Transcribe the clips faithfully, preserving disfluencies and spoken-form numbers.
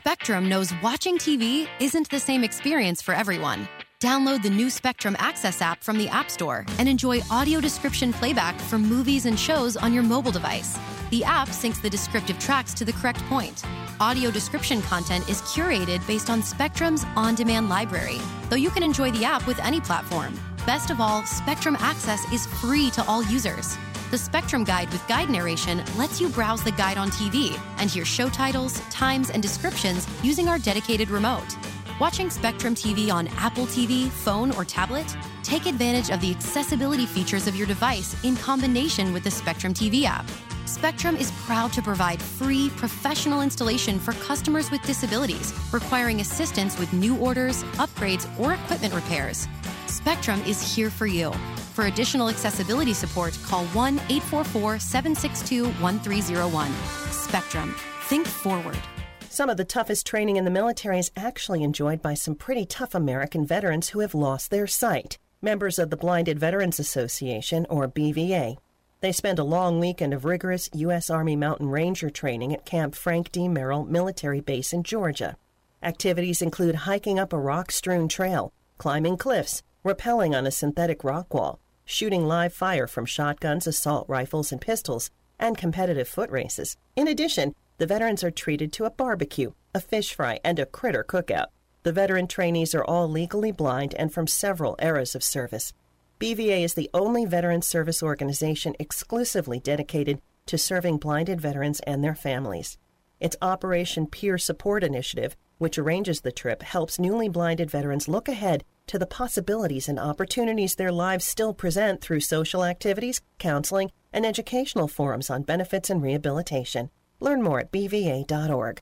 Spectrum knows watching T V isn't the same experience for everyone. Download the new Spectrum Access app from the App Store and enjoy audio description playback for movies and shows on your mobile device. The app syncs the descriptive tracks to the correct point. Audio description content is curated based on Spectrum's on-demand library, though you can enjoy the app with any platform. Best of all, Spectrum Access is free to all users. The Spectrum Guide with guide narration lets you browse the guide on T V and hear show titles, times, and descriptions using our dedicated remote. Watching Spectrum T V on Apple T V, phone, or tablet? Take advantage of the accessibility features of your device in combination with the Spectrum T V app. Spectrum is proud to provide free, professional installation for customers with disabilities requiring assistance with new orders, upgrades, or equipment repairs. Spectrum is here for you. For additional accessibility support, call one eight four four, seven six two, one three zero one. Spectrum. Think forward. Some of the toughest training in the military is actually enjoyed by some pretty tough American veterans who have lost their sight. Members of the Blinded Veterans Association, or B V A. They spend a long weekend of rigorous U S Army Mountain Ranger training at Camp Frank D. Merrill Military Base in Georgia. Activities include hiking up a rock-strewn trail, climbing cliffs, rappelling on a synthetic rock wall, shooting live fire from shotguns, assault rifles, and pistols, and competitive foot races. In addition, the veterans are treated to a barbecue, a fish fry, and a critter cookout. The veteran trainees are all legally blind and from several eras of service. B V A is the only veteran service organization exclusively dedicated to serving blinded veterans and their families. Its Operation Peer Support Initiative, which arranges the trip, helps newly blinded veterans look ahead to the possibilities and opportunities their lives still present through social activities, counseling, and educational forums on benefits and rehabilitation. Learn more at b v a dot org.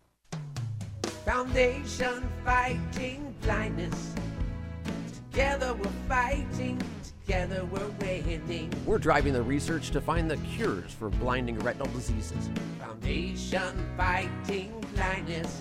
Foundation Fighting Blindness. Together we're fighting. Together we're winning. We're driving the research to find the cures for blinding retinal diseases. Foundation Fighting Blindness.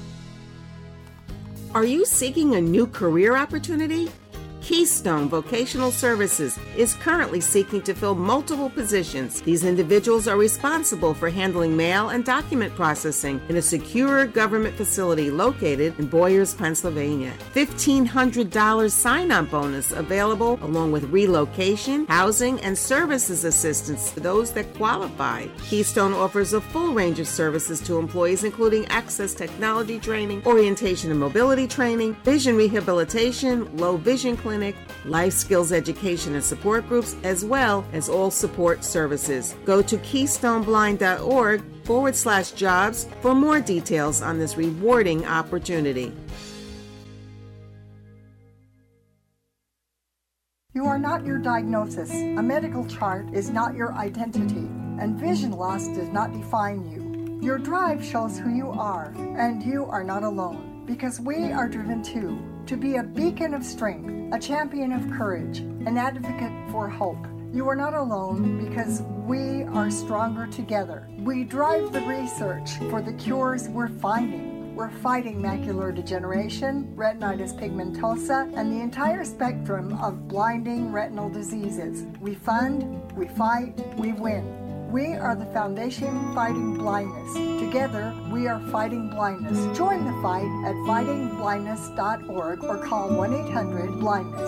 Are you seeking a new career opportunity? Keystone Vocational Services is currently seeking to fill multiple positions. These individuals are responsible for handling mail and document processing in a secure government facility located in Boyers, Pennsylvania. fifteen hundred dollars sign-on bonus available along with relocation, housing, and services assistance to those that qualify. Keystone offers a full range of services to employees including access technology training, orientation and mobility training, vision rehabilitation, low vision clinic, life skills education and support groups, as well as all support services. Go to keystoneblind.org forward slash jobs for more details on this rewarding opportunity. You are not your diagnosis. A medical chart is not your identity, and vision loss does not define you. Your drive shows who you are, and you are not alone, because we are driven too, to be a beacon of strength, a champion of courage, an advocate for hope. You are not alone because we are stronger together. We drive the research for the cures we're finding. We're fighting macular degeneration, retinitis pigmentosa, and the entire spectrum of blinding retinal diseases. We fund, we fight, we win. We are the Foundation Fighting Blindness. Together, we are fighting blindness. Join the fight at fighting blindness dot org or call one eight hundred blindness.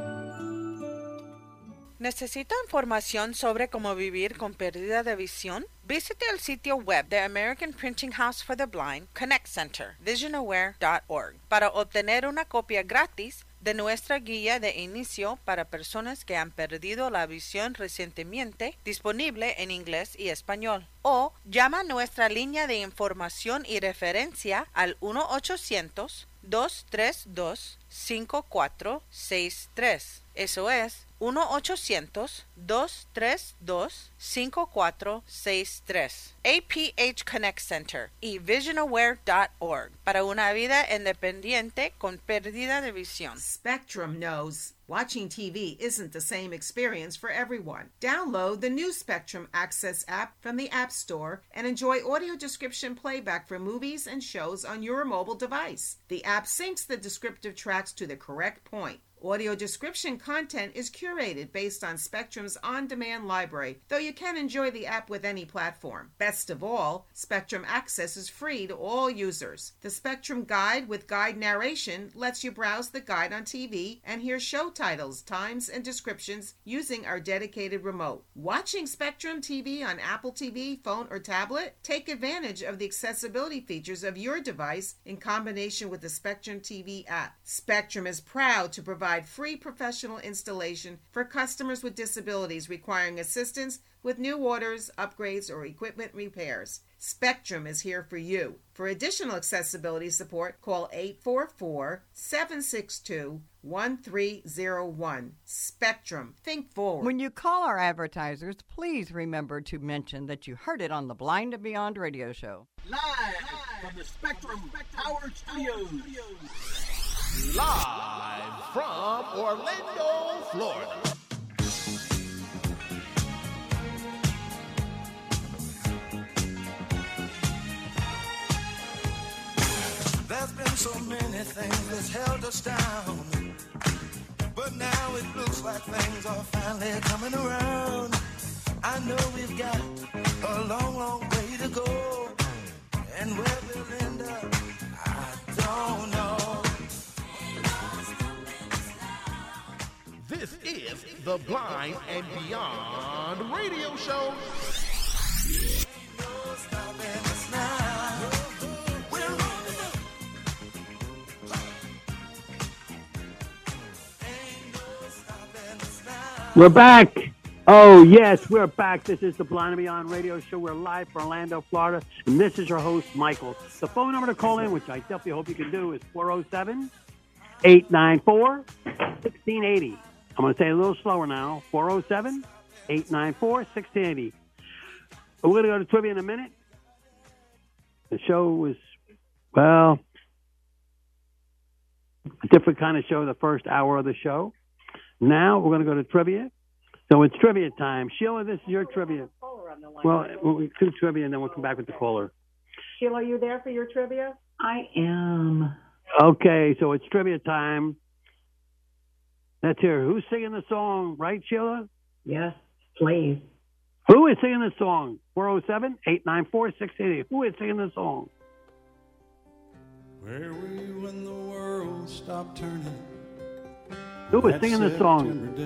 ¿Necesita información sobre cómo vivir con pérdida de visión? Visite el sitio web de American Printing House for the Blind Connect Center, vision aware dot org, para obtener una copia gratis de nuestra guía de inicio para personas que han perdido la visión recientemente, disponible en inglés y español. O llama a nuestra línea de información y referencia al uno ochocientos, dos tres dos, cinco cuatro seis tres. Eso es uno ochocientos, dos tres dos, cinco cuatro seis tres. A P H Connect Center y vision aware dot org para una vida independiente con pérdida de visión. Spectrum knows watching T V isn't the same experience for everyone. Download the new Spectrum Access app from the App Store and enjoy audio description playback for movies and shows on your mobile device. The app syncs the descriptive tracks to the correct point. Audio description content is curated based on Spectrum's on-demand library, though you can enjoy the app with any platform. Best of all, Spectrum Access is free to all users. The Spectrum Guide with guide narration lets you browse the guide on T V and hear show titles, times, and descriptions using our dedicated remote. Watching Spectrum T V on Apple T V, phone, or tablet? Take advantage of the accessibility features of your device in combination with the Spectrum T V app. Spectrum is proud to provide free professional installation for customers with disabilities requiring assistance with new orders, upgrades, or equipment repairs. Spectrum is here for you. For additional accessibility support, call eight four four, seven six two, one three zero one. Spectrum. Think forward. When you call our advertisers, please remember to mention that you heard it on the Blind and Beyond radio show. Live from the Spectrum Powered Studios. Live from Orlando, Florida. There's been so many things that's held us down, but now it looks like things are finally coming around. I know we've got a long, long way to go, and where we'll end up, I don't know. This is the Blind and Beyond radio show. Ain't no stopping us now. We're on the move. Ain't no stopping us now. We're back. Oh, yes, we're back. This is the Blind and Beyond radio show. We're live from Orlando, Florida, and this is your host, Michael. The phone number to call in, which I definitely hope you can do, is four oh seven, eight nine four, one six eight oh. I'm going to say it a little slower now. four oh seven, eight nine four, one six eight oh. We're going to go to trivia in a minute. The show was, well, a different kind of show the first hour of the show. Now we're going to go to trivia. So it's trivia time. Sheila, this is your trivia. Well, we'll do trivia and then we'll come back with the caller. Sheila, are you there for your trivia? I am. Okay, so it's trivia time. Let's hear who's singing the song, right, Sheila? Yes, please. Who is singing the song? four oh seven, eight nine four, one six eight oh. Who is singing the song? Where were you when the world stopped turning? Who is singing the song?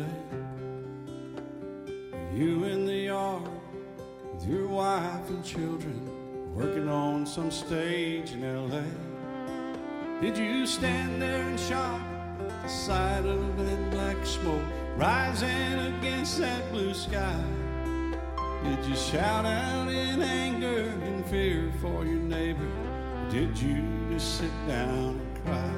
You in the yard with your wife and children, working on some stage in L A. Did you stand there in shock at the sight of that black smoke rising against that blue sky? Did you shout out in anger and fear for your neighbor? Or did you just sit down and cry?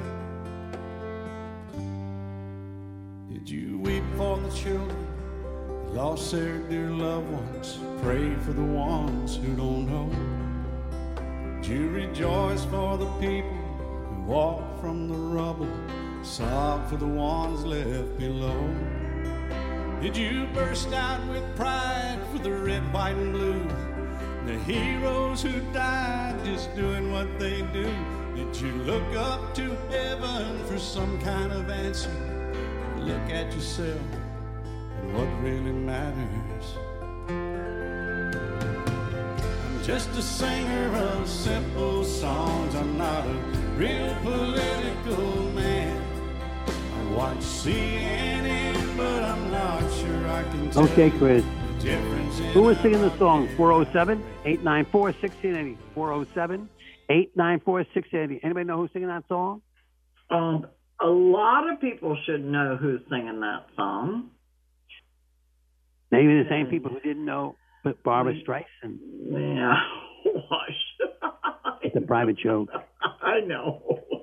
Did you weep for the children who lost their dear loved ones? Pray for the ones who don't know. Did you rejoice for the people who walk from the rubble? Sob for the ones left below. Did you burst out with pride for the red, white, and blue? The heroes who died just doing what they do. Did you look up to heaven for some kind of answer? Look at yourself and what really matters. I'm just a singer of simple songs. I'm not a real political man. I watch C N N, but I'm not sure I can tell. Okay, Chris. The difference in Who is singing the song? four oh seven, eight nine four, one six eight oh. four oh seven, eight nine four, one six eight oh. Anybody know who's singing that song? Um, a lot of people should know who's singing that song. Maybe the same people who didn't know, but Barbara Streisand. Yeah. Gosh. It's a private joke. I know.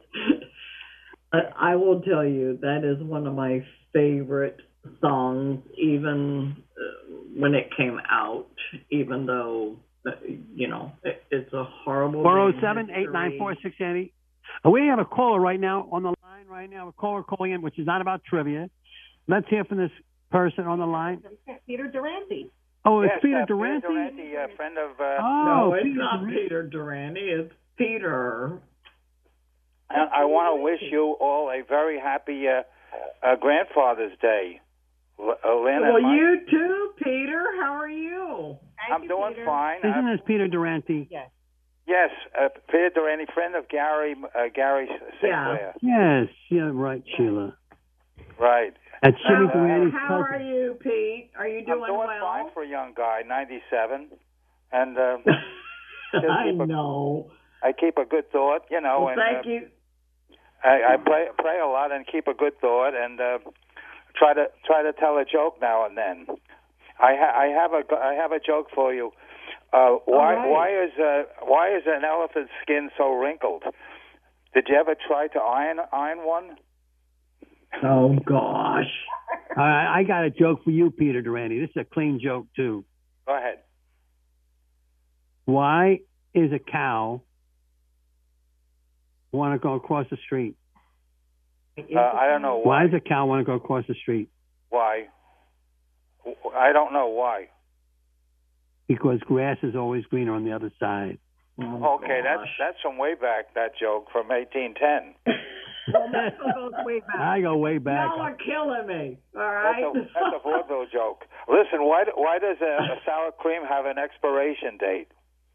I will tell you, that is one of my favorite songs, even when it came out, even though, you know, it, it's a horrible four oh seven, eight nine four, one six eight oh. We have a caller right now on the line right now, a caller calling in, which is not about trivia. Let's hear from this person on the line. Peter Durante. Oh, it's yes, Peter uh, Durante? Peter Durante, a friend of... Uh, oh, no, it's Peter not Durante. Peter Durante. It's Peter. I, I want to wish you all a very happy uh, uh, Grandfather's Day. L- uh, Lynn Well, and Mike. you too, Peter. How are you? I'm doing fine. Isn't I'm- this Peter Durante? Yes. Yes, uh, Peter Durante, friend of Gary uh, Gary Sinclair. Yes, yeah, right, Sheila. Right. That's Jimmy How, Durante's how are cousin. you, Pete? Are you doing, I'm doing well? fine for a young guy, ninety-seven, and uh, just I keep a- know. I keep a good thought, you know. Well, and thank uh, you. I, I pray pray a lot and keep a good thought, and uh, try to try to tell a joke now and then. I ha- I have a I have a joke for you. Uh, why right. why is uh, why is an elephant's skin so wrinkled? Did you ever try to iron iron one? Oh gosh. All right, I got a joke for you, Peter Durante. This is a clean joke too. Go ahead. Why is a cow want to go across the street? Uh, I don't know why. Why does a cow want to go across the street? Why? I don't know why. Because grass is always greener on the other side. Oh, Okay, that's that's from way back. That joke from eighteen ten. Well, that goes way back. I go way back. Y'all are killing me. All That's right. a, that's a vaudeville joke. Listen, why why does a, a sour cream have an expiration date?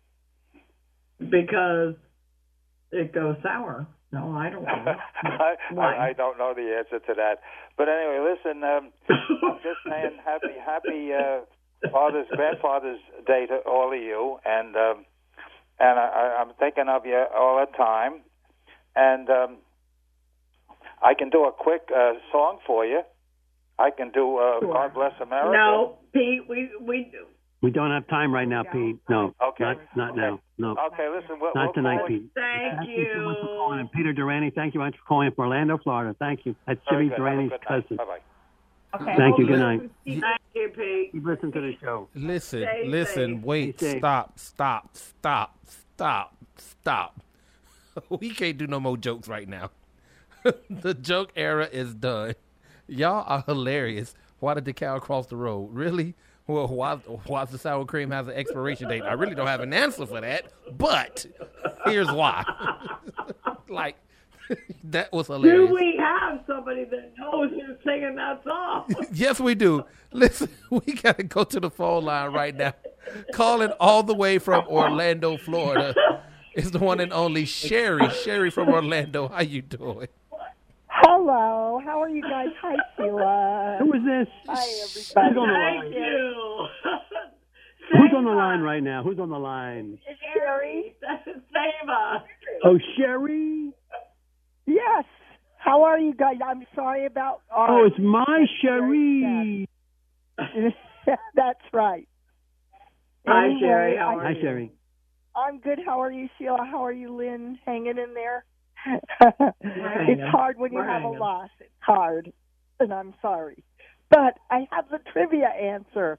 Because it goes sour. No, I don't know. I, I, I don't know the answer to that. But anyway, listen, um, I'm just saying happy happy uh, Father's Grandfather's Day to all of you, and um, and I, I'm thinking of you all the time, and um, I can do a quick uh, song for you. I can do uh, Sure. God Bless America. No, Pete, we we We don't have time right now, Pete. No. Okay. Not, not Okay. now. No. Okay, listen. We'll, Not we'll tonight, call it- Pete. thank Thank you so much for you. calling in. Peter Durante, thank you much for calling in from Orlando, Florida. Thank you. That's Very Jimmy good. Have a Durante's good night. cousin. Bye-bye. Okay. Thank you. Good night. Thank you, Pete. Keep listening to the show. Listen, Stay listen, safe. wait, Stay safe. stop, stop, stop, stop, stop. We can't do no more jokes right now. The joke era is done. Y'all are hilarious. Why did the cow cross the road? Really? Well, why, why does the sour cream has an expiration date? I really don't have an answer for that, but here's why. Like, that was hilarious. Do we have somebody that knows who's singing that song? Yes, we do. Listen, we got to go to the phone line right now. Calling all the way from Orlando, Florida, is the one and only Sherry. Sherry from Orlando. How you doing? Hello, how are you guys? Hi, Sheila. Who is this? Hi, Who's everybody. on the Thank line? you. Who's on the line right now? Who's on the line? Sherry. Save us. Oh, Sherry? Yes. How are you guys? I'm sorry about. Oh, it's my Sherry. That's right. Hi, Anyway, Sherry. How are Hi, you? Sherry. I'm good. How are you, Sheila? How are you, Lynn? Hanging in there? hanging. It's hard when you We're have hanging. a loss. It's hard, and I'm sorry. But I have the trivia answer.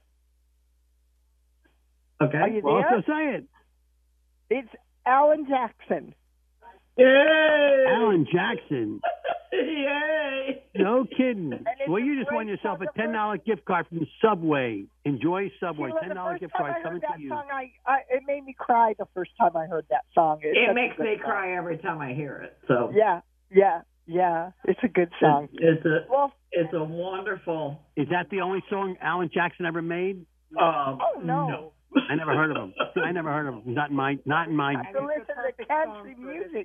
Okay. Are you Well, there? so say it. It's Alan Jackson. Yay! Alan Jackson. Yay! No kidding. it's Well, you a just great won yourself song. a ten dollar gift card from Subway. Enjoy Subway. Sheila, ten the dollar first gift time card I coming heard that to you. song, I, I it made me cry the first time I heard that song. It's such It a makes good me song. cry every time I hear it. So Yeah, yeah, yeah. It's a good song. It's, it's a Well, it's a wonderful. Is that the only song Alan Jackson ever made? Um, oh no. no. I never heard of him. I never heard of him. Not in my. Not in my. I have to listen to country music.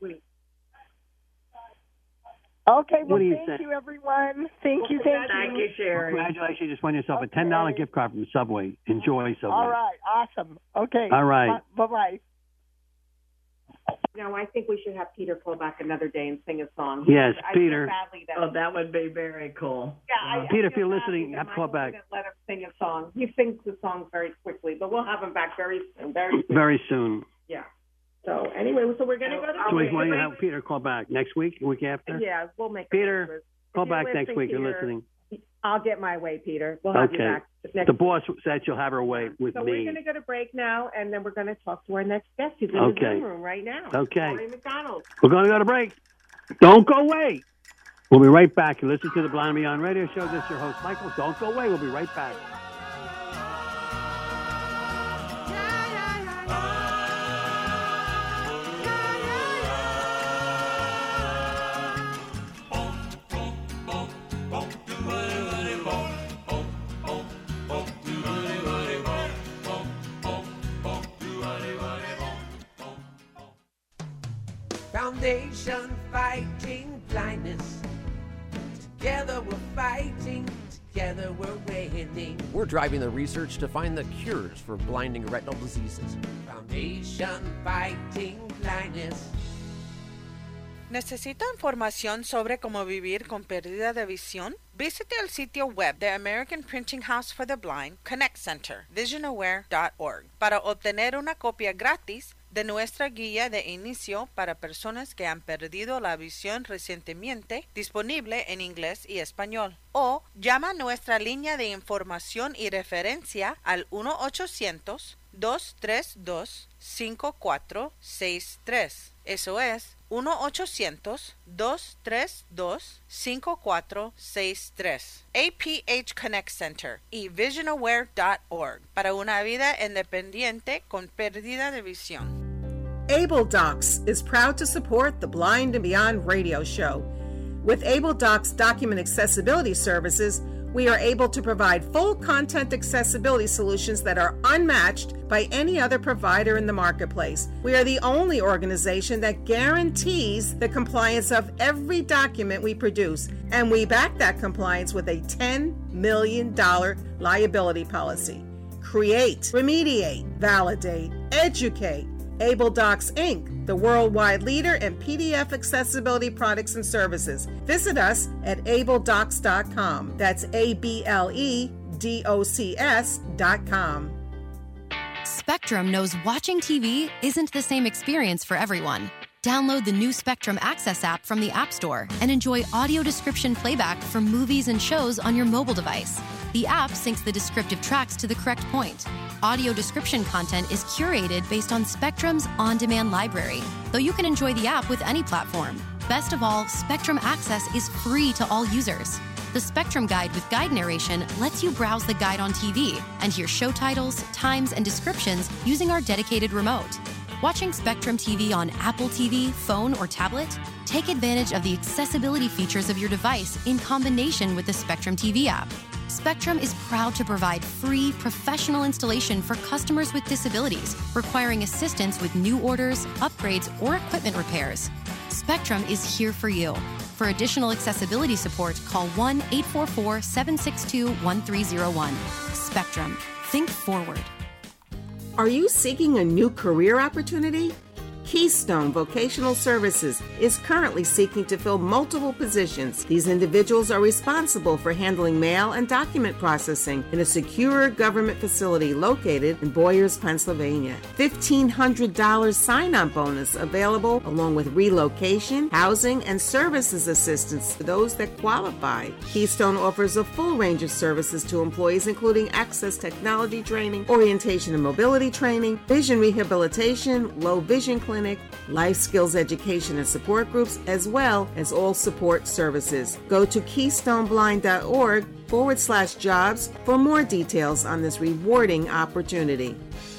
Okay, well, What do you thank say? you, everyone. Thank you, thank, Thank you. you, Sherry. Congratulations! You just won yourself a ten dollar Okay. gift card from Subway. Enjoy Subway. All right, awesome. Okay. All right. Bye bye. No, I think we should have Peter call back another day and sing a song. Yes, I feel Peter. badly that Oh, that would be very cool. Yeah, I, I Peter, if feel you're badly listening, that have to call Michael back. didn't let him sing a song. He sings the songs very quickly, but we'll have him back very soon. Very soon. Very soon. Yeah. So anyway, so we're gonna go to. So break. why don't you have Peter call back next week, week after? Yeah, we'll make. Peter, arrangements. call If you're back next listening, week. You're Peter, listening. I'll get my way, Peter. We'll have you Okay. back next The boss said she'll have her way with So me. we're going to go to break now, and then we're going to talk to our next guest who's in Okay. the Zoom room right now. Okay. Maureen McDonald. We're going to go to break. Don't go away. We'll be right back. You listen to the Blind and Beyond Radio Show. This is your host, Michael. Don't go away. We'll be right back. Foundation Fighting Blindness. Together we're fighting, together we're winning. We're driving the research to find the cures for blinding retinal diseases. Foundation Fighting Blindness. ¿Necesita información sobre cómo vivir con pérdida de visión? Visite el sitio web de American Printing House for the Blind, Connect Center, vision aware dot org, para obtener una copia gratis de nuestra guía de inicio para personas que han perdido la visión recientemente, disponible en inglés y español. O llama a nuestra línea de información y referencia al uno ochocientos, dos tres dos, cinco cuatro seis tres. Eso es uno ochocientos, dos tres dos, cinco cuatro seis tres. A P H Connect Center y vision aware dot org para una vida independiente con pérdida de visión. Able Docs is proud to support the Blind and Beyond radio show. With Able Docs document accessibility services, we are able to provide full content accessibility solutions that are unmatched by any other provider in the marketplace. We are the only organization that guarantees the compliance of every document we produce, and we back that compliance with a ten million dollars liability policy. Create, remediate, validate, educate. Able Docs Incorporated, the worldwide leader in P D F accessibility products and services. Visit us at able docs dot com. That's A B L E D O C S dot com. Spectrum knows watching T V isn't the same experience for everyone. Download the new Spectrum Access app from the App Store and enjoy audio description playback from movies and shows on your mobile device. The app syncs the descriptive tracks to the correct point. Audio description content is curated based on Spectrum's on-demand library, though you can enjoy the app with any platform. Best of all, Spectrum Access is free to all users. The Spectrum Guide with guide narration lets you browse the guide on T V and hear show titles, times, and descriptions using our dedicated remote. Watching Spectrum T V on Apple T V, phone, or tablet? Take advantage of the accessibility features of your device in combination with the Spectrum T V app. Spectrum is proud to provide free, professional installation for customers with disabilities requiring assistance with new orders, upgrades, or equipment repairs. Spectrum is here for you. For additional accessibility support, call one eight four four, seven six two, one three zero one. Spectrum. Think forward. Are you seeking a new career opportunity? Keystone Vocational Services is currently seeking to fill multiple positions. These individuals are responsible for handling mail and document processing in a secure government facility located in Boyers, Pennsylvania. fifteen hundred dollars sign-on bonus available along with relocation, housing, and services assistance to those that qualify. Keystone offers a full range of services to employees including access technology training, orientation and mobility training, vision rehabilitation, low vision clinic, life skills education and support groups, as well as all support services. Go to keystoneblind.org forward slash jobs for more details on this rewarding opportunity.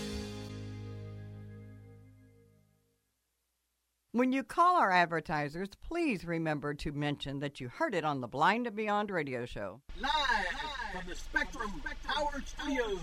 When you call our advertisers, please remember to mention that you heard it on the Blind and Beyond radio show. Live from the Spectrum Power Studios.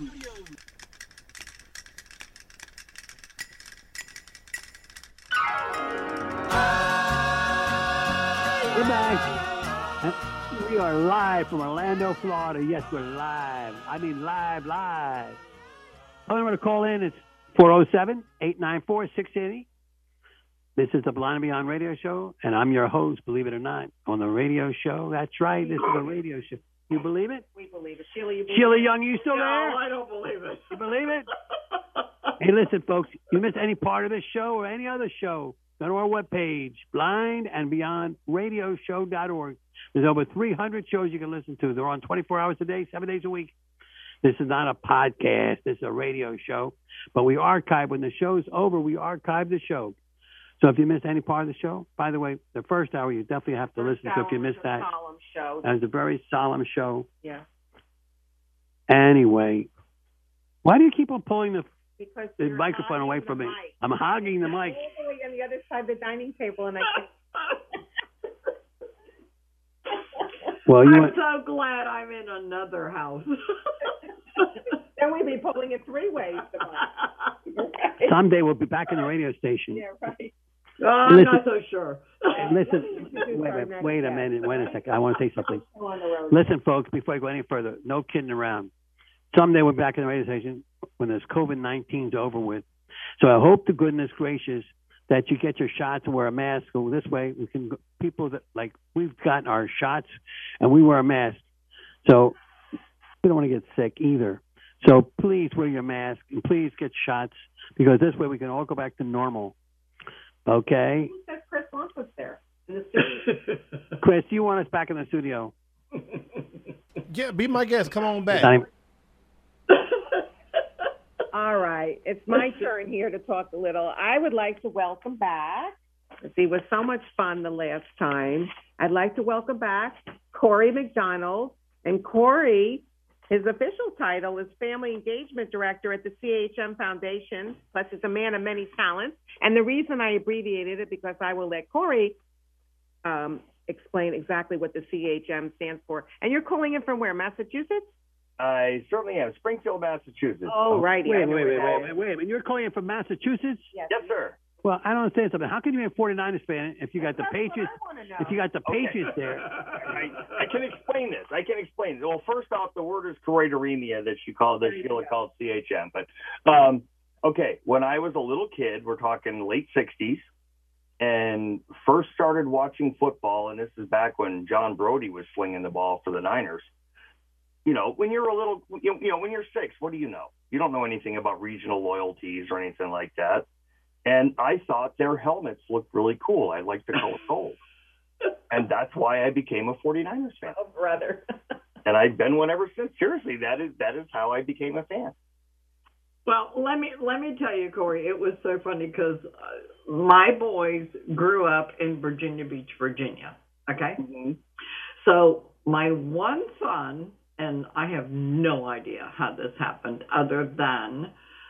We're back. We are live from Orlando, Florida. Yes, we're live. I mean live, live. Phone number to call in is four oh seven, eight nine four, six eighty. This is the Blind and Beyond radio show, and I'm your host, believe it or not, on the radio show. That's right, this is a radio show. You believe it? We believe it. Sheila, you believe Sheila it? Young, you still No, there? I don't believe it. You believe it? Hey, listen, folks, you miss any part of this show or any other show, go to our webpage, blind and beyond radio show dot org. There's over three hundred shows you can listen to. They're on twenty-four hours a day, seven days a week. This is not a podcast. This is a radio show. But we archive. When the show's over, we archive the show. So if you missed any part of the show, by the way, the first hour you definitely have to First listen to if you missed that. Solemn show. That was a very solemn show. Yeah. Anyway, why do you keep on pulling the, Because the you're microphone away from me? mic. I'm hogging the I'm mic. literally on the other side of the dining table, and I can. Well, you I'm want, so glad I'm in another house. Then we'd be pulling it three ways. someday we'll be back in the radio station. Yeah, right. Oh, I'm Listen- not so sure. Listen, wait, wait, wait a minute, wait a second. I want to say something. Listen, folks, before I go any further, no kidding around. Someday we're back in the radio station when this COVID nineteen is over with. So I hope to goodness gracious that you get your shots and wear a mask. So this way we can, people that, like, we've gotten our shots and we wear a mask. So we don't want to get sick either. So please wear your mask and please get shots because this way we can all go back to normal. Okay? Who said Chris Lump was there in the studio? Chris, do you want us back in the studio? Yeah, be my guest. Come on back. Time. All right. It's my turn here to talk a little. I would like to welcome back. It was so much fun the last time. I'd like to welcome back Corey McDonald. And Corey, his official title is Family Engagement Director at the C H M Foundation, plus he's a man of many talents. And the reason I abbreviated it because I will let Corey um, explain exactly what the C H M stands for. And you're calling in from where, Massachusetts? I certainly am. Springfield, Massachusetts. Oh, righty. Wait, I know wait, wait, where wait, that wait, wait. And you're calling in from Massachusetts? Yes, Yes, sir. Well, I don't understand something. How can you be a forty-niners fan if you got the That's Patriots? what I wanna know. If you got the Okay. Patriots there? I, I can explain this. I can explain it. Well, first off, the word is choroideremia that she called that Sheila called C H M. But um, okay, when I was a little kid, we're talking late sixties, and first started watching football, and this is back when John Brody was slinging the ball for the Niners. You know, when you're a little, you know, when you're six, what do you know? You don't know anything about regional loyalties or anything like that. And I thought their helmets looked really cool. I liked the color gold. And that's why I became a forty-niners fan. Oh, brother. And I've been one ever since. Seriously, that is that is how I became a fan. Well, let me let me tell you, Corey, it was so funny because uh, my boys grew up in Virginia Beach, Virginia. Okay, mm-hmm. So my one son, and I have no idea how this happened, other than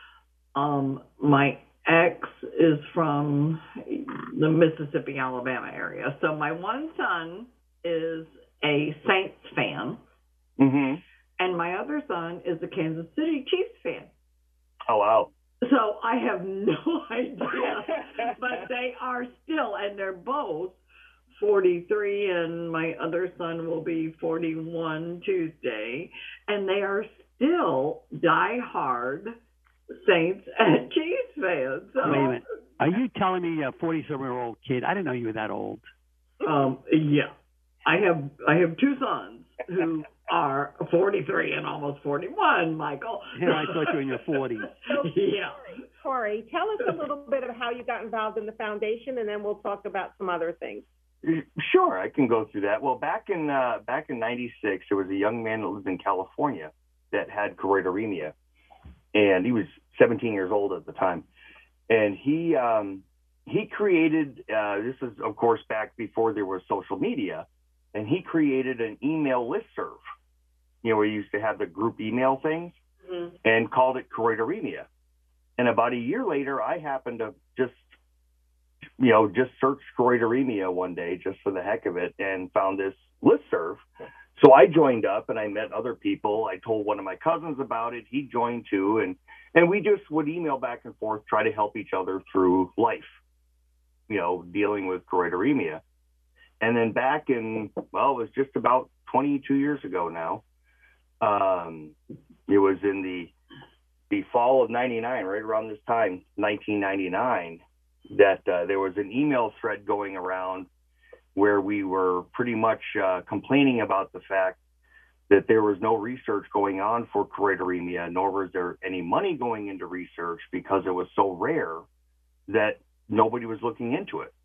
um, my ex is from the Mississippi, Alabama area. So my one son is a Saints fan, Mm-hmm. and my other son is a Kansas City Chiefs fan. Oh, wow. So I have no idea, but they are still, and they're both forty-three, and my other son will be forty-one Tuesday, and they are still diehard Saints and Chiefs fans. So, Wait a minute. Are you telling me a forty-seven-year-old kid? I didn't know you were that old. Um, yeah, I have I have two sons who are forty-three and almost forty-one, Michael. Yeah, I thought you were in your forties. Yeah. Corey, tell us a little bit of how you got involved in the foundation, and then we'll talk about some other things. Sure, I can go through that. Well, back in uh, back in ninety-six, there was a young man that lived in California that had choroideremia, and he was seventeen years old at the time. And he um, he created, uh, this is, of course, back before there was social media, and he created an email listserv, you know, where you used to have the group email things, Mm-hmm. and called it choroideremia. And about a year later, I happened to just, you know, just search choroideremia one day just for the heck of it and found this listserv. So I joined up and I met other people. I told one of my cousins about it. He joined too. And, and we just would email back and forth, try to help each other through life, you know, dealing with choroideremia. And then back in, well, it was just about twenty-two years ago now. Um, it was in the the fall of ninety-nine, right around this time, nineteen ninety-nine, that uh, there was an email thread going around where we were pretty much uh, complaining about the fact that there was no research going on for choroideremia, nor was there any money going into research because it was so rare that nobody was looking into it.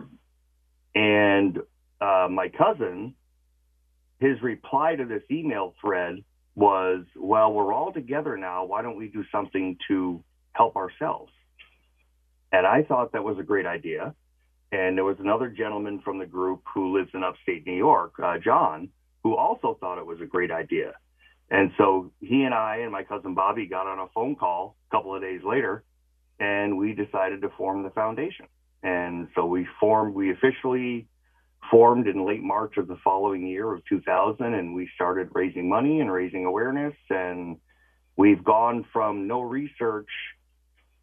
And uh, my cousin, his reply to this email thread was, well, we're all together now. Why don't we do something to help ourselves? And I thought that was a great idea. And there was another gentleman from the group who lives in upstate New York, uh, John, who also thought it was a great idea. And so he and I and my cousin Bobby got on a phone call a couple of days later, and we decided to form the foundation. And so we formed, we officially formed in late March of the following year of two thousand, and we started raising money and raising awareness. And we've gone from no research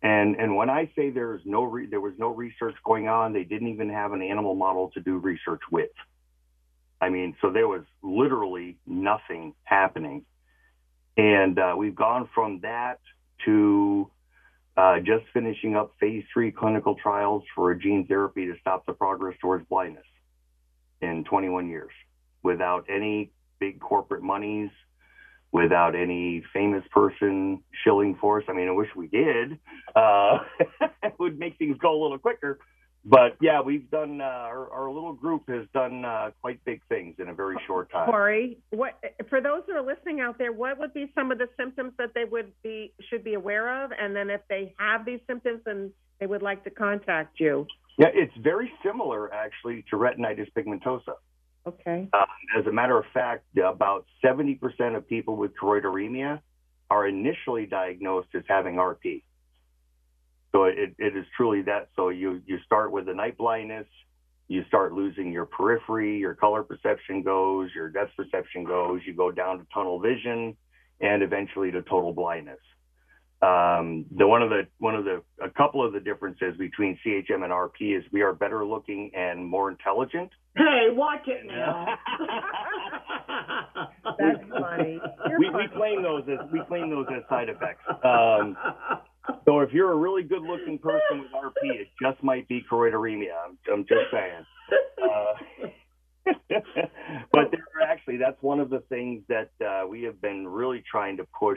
And and when I say there's no re- there was no research going on, they didn't even have an animal model to do research with. I mean, so there was literally nothing happening. And uh, we've gone from that to uh, just finishing up phase three clinical trials for a gene therapy to stop the progress towards blindness in twenty-one years without any big corporate monies, without any famous person shilling for us. I mean, I wish we did. Uh, it would make things go a little quicker. But, yeah, we've done, uh, our, our little group has done uh, quite big things in a very short time. Corey, what, for those who are listening out there, what would be some of the symptoms that they would be should be aware of? And then if they have these symptoms and they would like to contact you. Yeah, it's very similar, actually, to retinitis pigmentosa. Okay. Um, as a matter of fact, about seventy percent of people with choroideremia are initially diagnosed as having R P. So it, it is truly that. So you, you start with the night blindness, you start losing your periphery, your color perception goes, your depth perception goes, you go down to tunnel vision, and eventually to total blindness. Um, the one of the one of the a couple of the differences between C H M and R P is we are better looking and more intelligent. Hey, watch it now. That's funny. We, we claim those as we claim those as side effects. Um, so if you're a really good looking person with R P, it just might be choroideremia. I'm, I'm just saying. Uh, but there are actually, that's one of the things that uh, we have been really trying to push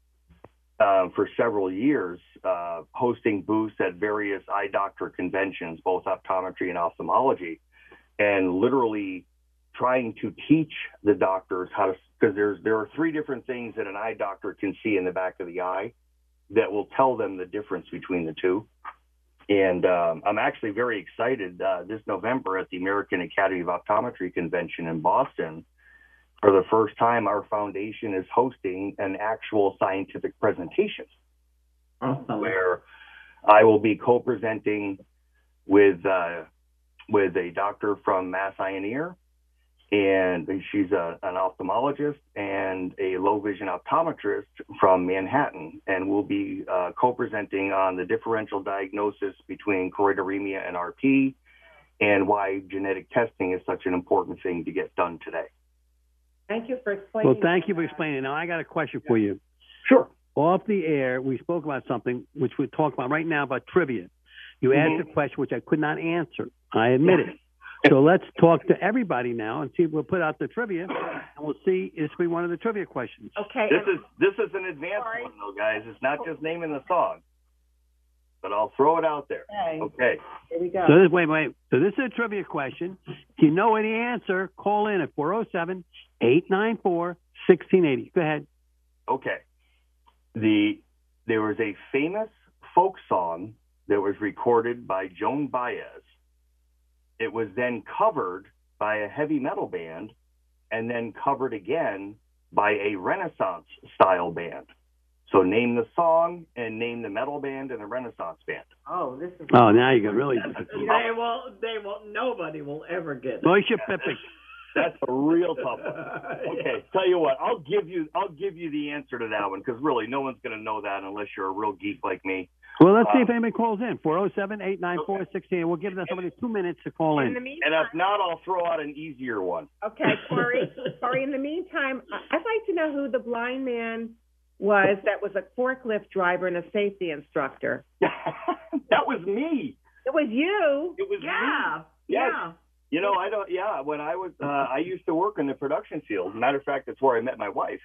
uh, for several years, uh, hosting booths at various eye doctor conventions, both optometry and ophthalmology, and literally trying to teach the doctors how to, because there's there are three different things that an eye doctor can see in the back of the eye that will tell them the difference between the two. And um, I'm actually very excited uh, this November at the American Academy of Optometry Convention in Boston. For the first time, our foundation is hosting an actual scientific presentation awesome. Where I will be co-presenting with uh, with a doctor from Mass Eye and Ear, and she's a, an ophthalmologist, and a low vision optometrist from Manhattan, and we'll be uh, co-presenting on the differential diagnosis between choroideremia and R P, and why genetic testing is such an important thing to get done today. Thank you for explaining. Well, thank you for explaining. Now, I got a question for you. Sure. Off the air, we spoke about something which we talk about right now about trivia. You Mm-hmm. asked a question which I could not answer. I admit it. So let's talk to everybody now and see if we'll put out the trivia, and we'll see if we one of the trivia questions. Okay. This is this is an advanced one, though, guys. It's not just naming the song, but I'll throw it out there. Okay. Okay. Here we go. So this, wait, wait. So this is a trivia question. If you know any answer, call in at four oh seven, eight nine four, one six eight zero. Go ahead. Okay. The there was a famous folk song that was recorded by Joan Baez. It was then covered by a heavy metal band, and then covered again by a Renaissance style band. So name the song and name the metal band and the Renaissance band. Oh, this is. Oh, now you got really. They won't. They won't. Nobody will ever get it. Moishe Pippin. That's a real tough one. Okay, tell you what, I'll give you, I'll give you the answer to that one, because really, no one's going to know that unless you're a real geek like me. Well, let's see Uh, if anybody calls in. four oh seven, eight nine four, one six eight zero. We'll give them somebody two minutes to call in. In the meantime, And if not, I'll throw out an easier one. okay, Corey. Corey, in the meantime, I- I'd like to know who the blind man was that was a forklift driver and a safety instructor. That was me. It was you. It was Yeah. me. Yes. Yeah. You know, I don't. Yeah, when I was, uh, I used to work in the production field. Matter of fact, that's where I met my wife.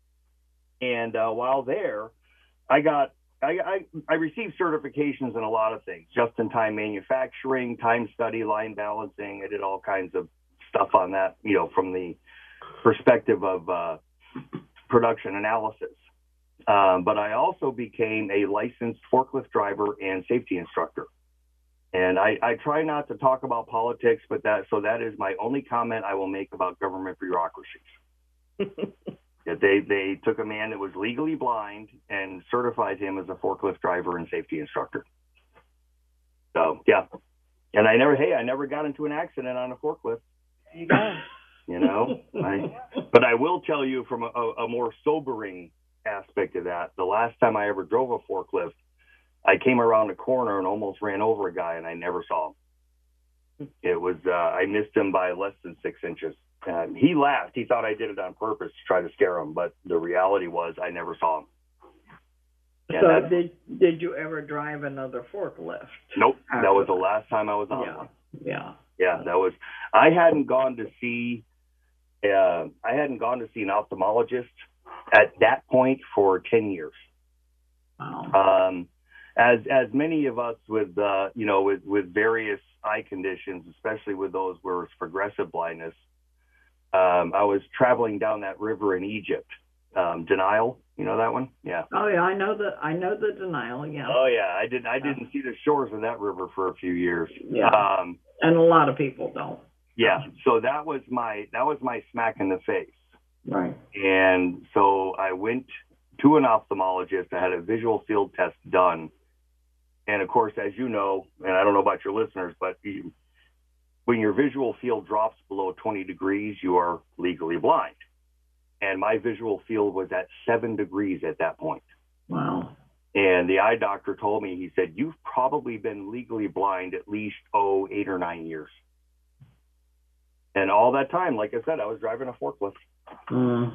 And uh, while there, I got, I, I, I received certifications in a lot of things: just-in-time manufacturing, time study, line balancing. I did all kinds of stuff on that. You know, from the perspective of uh, production analysis. Um, but I also became a licensed forklift driver and safety instructor. And I, I try not to talk about politics, but that so that is my only comment I will make about government bureaucracies. That they, they took a man that was legally blind and certified him as a forklift driver and safety instructor. So, yeah. And I never, hey, I never got into an accident on a forklift. There you go. You know, I, but I will tell you from a, a more sobering aspect of that, the last time I ever drove a forklift, I came around a corner and almost ran over a guy, and I never saw him. It was uh, I missed him by less than six inches. Um, he laughed. He thought I did it on purpose to try to scare him, but the reality was I never saw him. And so did did you ever drive another forklift? Nope. That was the last time I was on Yeah. one. Yeah. Yeah, that was. I hadn't gone to see. Uh, I hadn't gone to see an ophthalmologist at that point for ten years. Wow. Um, as as many of us with uh, you know with with various eye conditions, especially with those where it's progressive blindness. Um, I was traveling down that river in Egypt, um, Denial. You know that one? Yeah. Oh yeah, I know the I know the Denial. Yeah. Oh yeah, I didn't I didn't see the shores of that river for a few years. Yeah. Um, and a lot of people don't. yeah. So that was my that was my smack in the face. Right. And so I went to an ophthalmologist. I had a visual field test done. And of course, as you know, and I don't know about your listeners, but you, when your visual field drops below twenty degrees, you are legally blind. And my visual field was at seven degrees at that point. Wow. And the eye doctor told me, he said, you've probably been legally blind at least, oh, eight or nine years. And all that time, like I said, I was driving a forklift. Mm.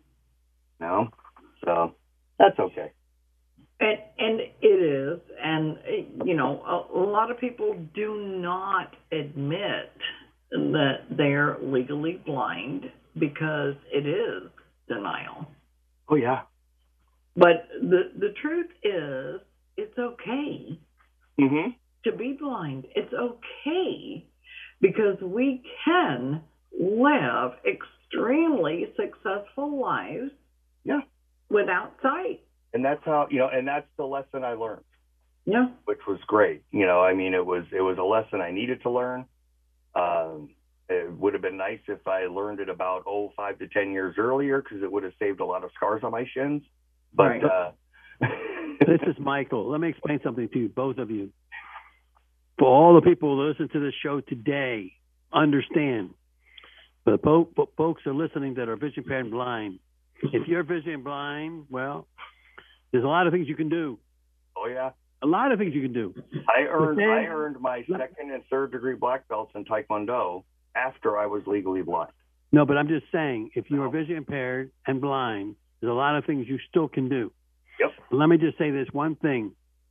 No? So that's okay. And and it is, and you know, a, a lot of people do not admit that they're legally blind because it is denial. Oh yeah. But the the truth is, it's okay mm-hmm. to be blind. It's okay because we can live extremely successful lives. Yeah. Without sight. And that's how, you know, and that's the lesson I learned. Yeah. Which was great. You know, I mean, it was, it was a lesson I needed to learn. Um, it would have been nice if I learned it about, oh, five to ten years earlier, because it would have saved a lot of scars on my shins. But, right. uh, this is Michael. Let me explain something to you, both of you. For all the people who listen to this show today, understand, for the po- po- folks who are listening that are vision impaired and blind, if you're vision blind, well, there's a lot of things you can do. Oh yeah, a lot of things you can do. I earned then, I earned my second and third degree black belts in Taekwondo after I was legally blind. No, but I'm just saying, if you are vision impaired and blind, there's a lot of things you still can do. Yep. But let me just say this one thing.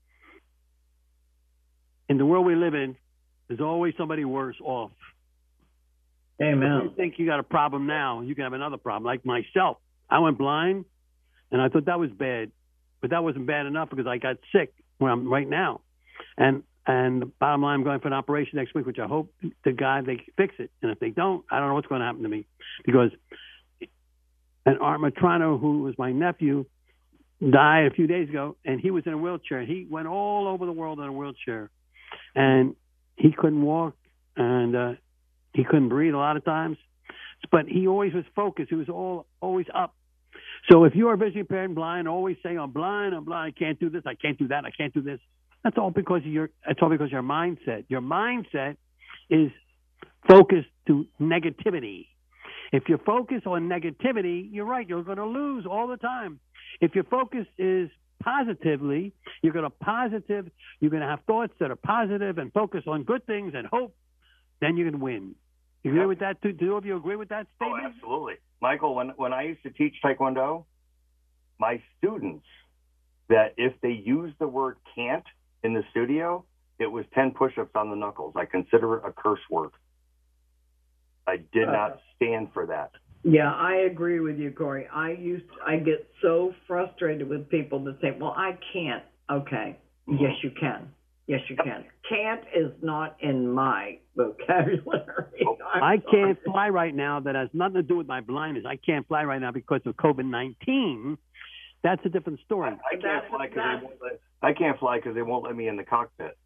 In the world we live in, there's always somebody worse off. Amen. If you think you got a problem now, you can have another problem. Like myself, I went blind, and I thought that was bad, but that wasn't bad enough because I got sick where I'm right now. And and the bottom line, I'm going for an operation next week, which I hope to God they fix it. And if they don't, I don't know what's going to happen to me because an Art Matrano, who was my nephew, died a few days ago, and he was in a wheelchair. He went all over the world in a wheelchair, and he couldn't walk, and uh, he couldn't breathe a lot of times. But he always was focused. He was all always up. So if you are vision impaired and blind, always say, I'm blind, I'm blind, I can't do this, I can't do that, I can't do this. That's all because of your, that's all because of your mindset. Your mindset is focused to negativity. If you're focused on negativity, you're right, you're going to lose all the time. If your focus is positively, you're going to positive, you're going to have thoughts that are positive and focus on good things and hope, then you're going to win. You agree with that? Do two of you agree with that statement? Oh, absolutely. Michael, when, when I used to teach Taekwondo, my students, that if they used the word can't in the studio, it was ten push-ups on the knuckles. I consider it a curse word. I did uh, not stand for that. Yeah, I agree with you, Corey. I used I get so frustrated with people that say, well, I can't. Okay. Mm-hmm. Yes, you can. Yes, you can. Can't is not in my vocabulary. I can't fly right now. That has nothing to do with my blindness. I can't fly right now because of COVID nineteen. That's a different story. I, I can't fly because they won't let. I can't fly because they won't let me in the cockpit.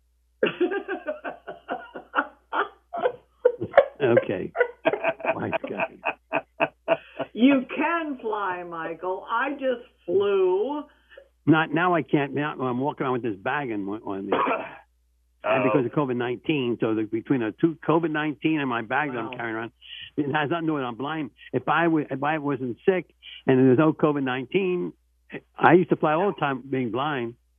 Okay. My God. You can fly, Michael. I just flew. Not now. I can't. Now I'm walking around with this bag and on the, and because of COVID nineteen. So the, between the two COVID nineteen and my bag wow. that I'm carrying around, it has nothing to do with it. I'm blind. If I w- if I wasn't sick and there's no COVID nineteen, I used to fly all the time being blind.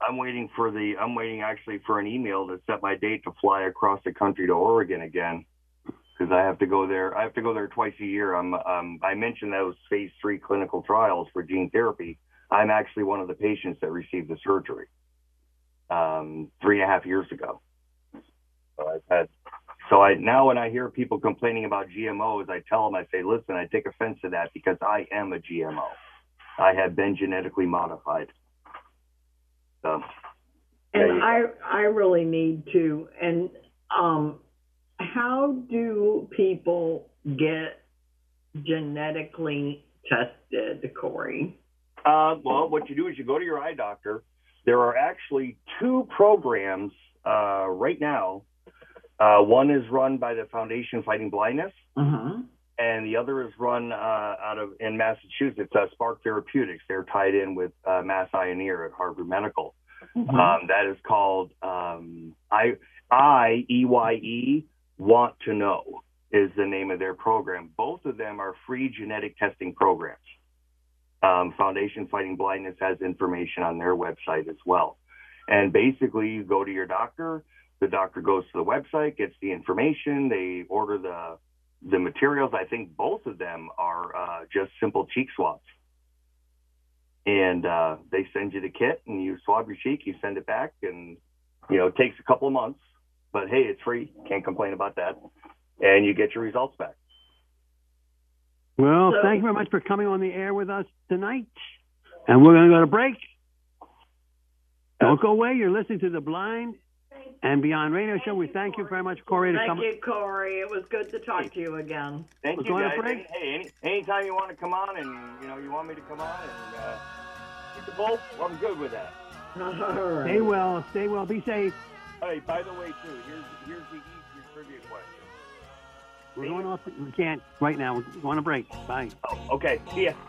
I'm waiting for the. I'm waiting actually for an email to set my date to fly across the country to Oregon again, because I have to go there. I have to go there twice a year. I'm. Um, I mentioned those phase three clinical trials for gene therapy. I'm actually one of the patients that received the surgery um, three and a half years ago. So I've had. So I now when I hear people complaining about G M Os, I tell them, I say, listen, I take offense to that because I am a G M O. I have been genetically modified. So, and yeah, I I really need to. And um, how do people get genetically tested, Corey? Uh, well, what you do is you go to your eye doctor. There are actually two programs uh, right now. Uh, one is run by the Foundation Fighting Blindness, uh-huh. and the other is run uh, out of in Massachusetts. Uh, Spark Therapeutics. They're tied in with uh, Mass Eye and Ear at Harvard Medical. Mm-hmm. Um, that is called um, I I E Y E Want to Know is the name of their program. Both of them are free genetic testing programs. Um, Foundation Fighting Blindness has information on their website as well. And basically, you go to your doctor. The doctor goes to the website, gets the information. They order the the materials. I think both of them are uh, just simple cheek swabs. And uh, they send you the kit, and you swab your cheek. You send it back, and you know it takes a couple of months. But hey, it's free. Can't complain about that. And you get your results back. Well, so, thank you very much for coming on the air with us tonight. And we're going to go to break. Don't go away. You're listening to the Blind and Beyond Radio Show. We thank you very much, Corey. To thank come. you, Corey. It was good to talk to you again. Thank We're you, going guys. to break. Hey, any, anytime you want to come on and you know you want me to come on and uh, keep the bolt, well, I'm good with that. All right. Stay well. Stay well. Be safe. Hey, by the way, too, here's here's the easier trivia question. We're going off. We can't right now. We're going to break. Bye. Oh, okay. See ya.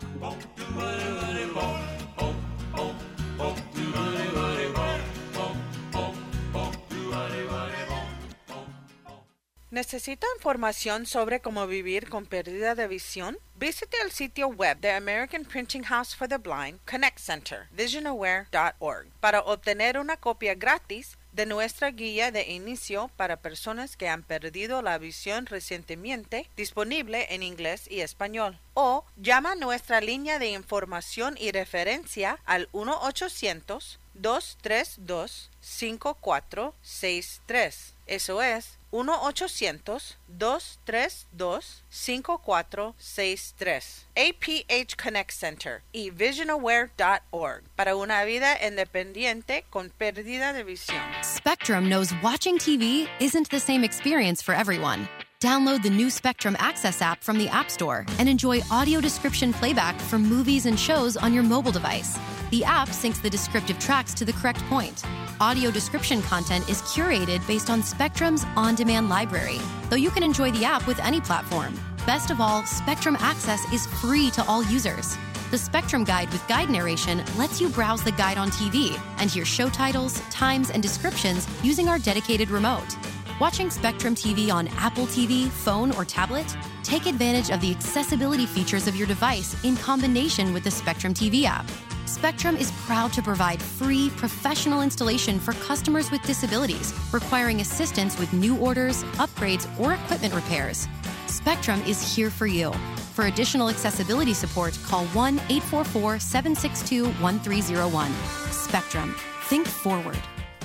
¿Necesita información sobre cómo vivir con pérdida de visión? Visite el sitio web de American Printing House for the Blind, Connect Center, vision aware dot org, para obtener una copia gratis de nuestra guía de inicio para personas que han perdido la visión recientemente, disponible en inglés y español. O llama a nuestra línea de información y referencia al uno ochocientos, dos tres dos, cinco cuatro seis tres. Eso es uno ochocientos, dos tres dos, cinco cuatro seis tres. A P H Connect Center y vision aware dot org para una vida independiente con pérdida de visión. Spectrum knows watching T V isn't the same experience for everyone. Download the new Spectrum Access app from the App Store and enjoy audio description playback for movies and shows on your mobile device. The app syncs the descriptive tracks to the correct point. Audio description content is curated based on Spectrum's on-demand library, though you can enjoy the app with any platform. Best of all, Spectrum Access is free to all users. The Spectrum Guide with guide narration lets you browse the guide on T V and hear show titles, times, and descriptions using our dedicated remote. Watching Spectrum T V on Apple T V, phone, or tablet? Take advantage of the accessibility features of your device in combination with the Spectrum T V app. Spectrum is proud to provide free, professional installation for customers with disabilities requiring assistance with new orders, upgrades, or equipment repairs. Spectrum is here for you. For additional accessibility support, call one eight four four, seven six two, one three zero one. Spectrum. Think forward.